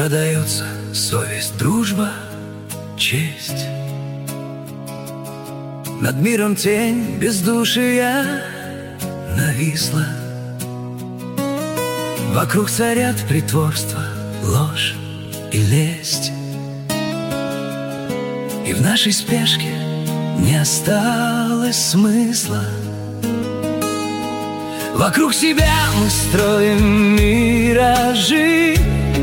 продается совесть, дружба, честь. Над миром тень бездушия нависла. Вокруг царят притворство, ложь и лесть. И в нашей спешке не осталось смысла. Вокруг себя мы строим миражи,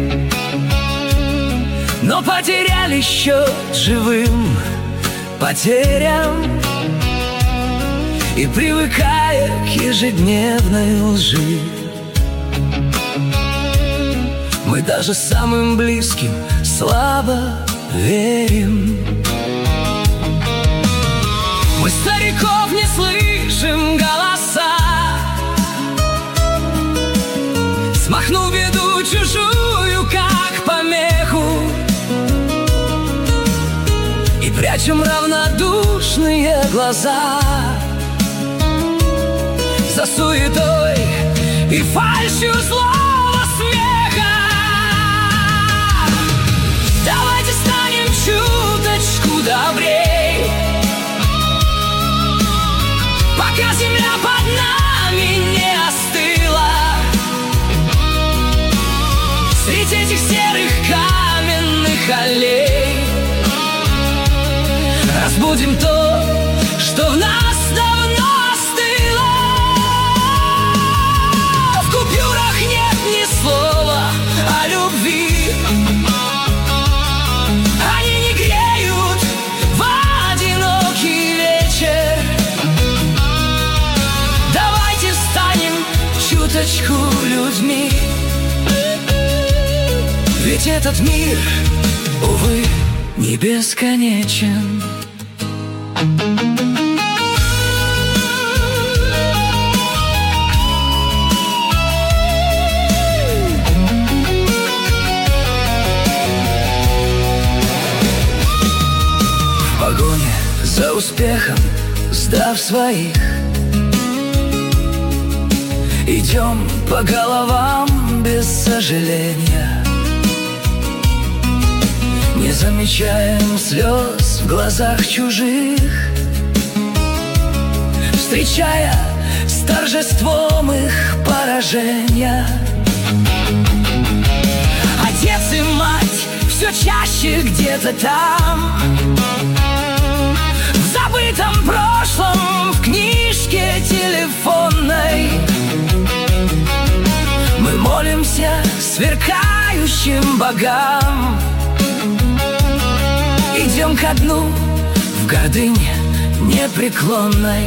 но потеряли счет живым потерям. И привыкая к ежедневной лжи, мы даже самым близким слабо верим. Мы стариков не слышим голоса, смахнув беду чужую, как помеху, и прячем равнодушные глаза за суетой и фальшью злого смеха. Давайте станем чуточку добрей, пока земля под нами не остыла. Среди этих серых каменных аллей разбудим то, что в нас давно остыло. В купюрах нет ни слова о любви, они не греют в одинокий вечер. Давайте станем чуточку людьми, ведь этот мир, увы, не бесконечен. В погоне за успехом, сдав своих, идем по головам без сожаления. Не замечаем слез в глазах чужих, встречая с торжеством их поражения. Отец и мать все чаще где-то там, в забытом прошлом, в книжке телефонной. Мы молимся сверкающим богам, идем ко дну в гордыне непреклонной.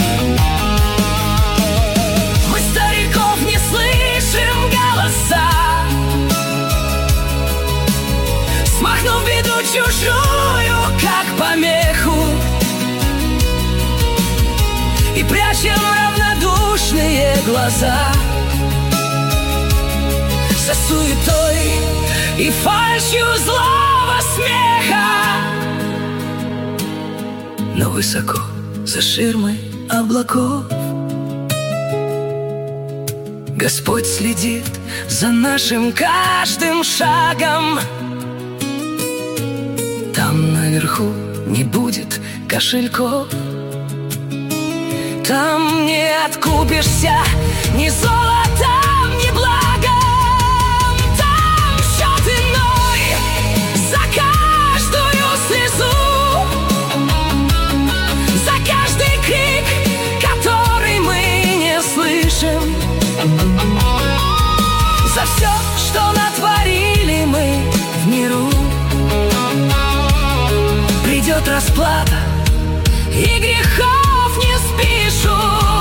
Мы стариков не слышим голоса, смахнув беду чужую, как помеху, и прячем равнодушные глаза за суетой и фальшью злого смеха. Но высоко за ширмой облаков Господь следит за нашим каждым шагом. Там наверху не будет кошельков, там не откупишься ни золотом, ни благом. Там счет иной за каждую слезу, за каждый крик, который мы не слышим, за все, что натворили мы в миру. Придет расплата, и грехов не спишут.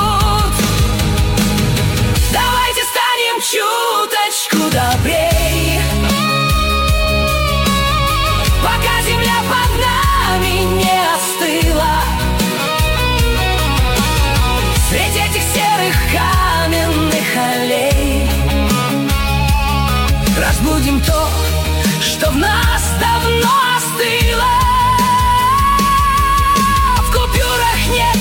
Давайте станем чуточку добрей, пока земля под нами не остыла. Среди этих серых каменных аллей разбудим то, что в нас давно остыло. В купюрах нет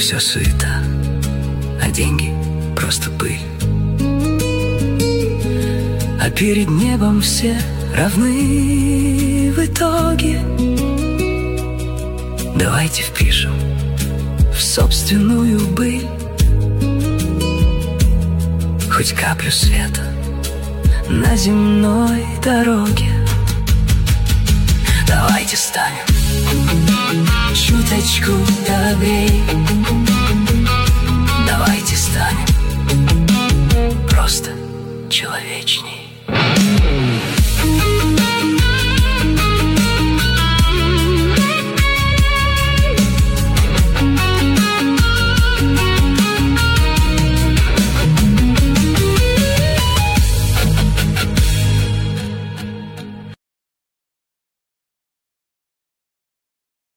все суета, а деньги просто пыль. А перед небом все равны в итоге. Давайте впишем в собственную быль хоть каплю света на земной дороге. Давайте станем чуточку добрей. Давайте станем просто человечней.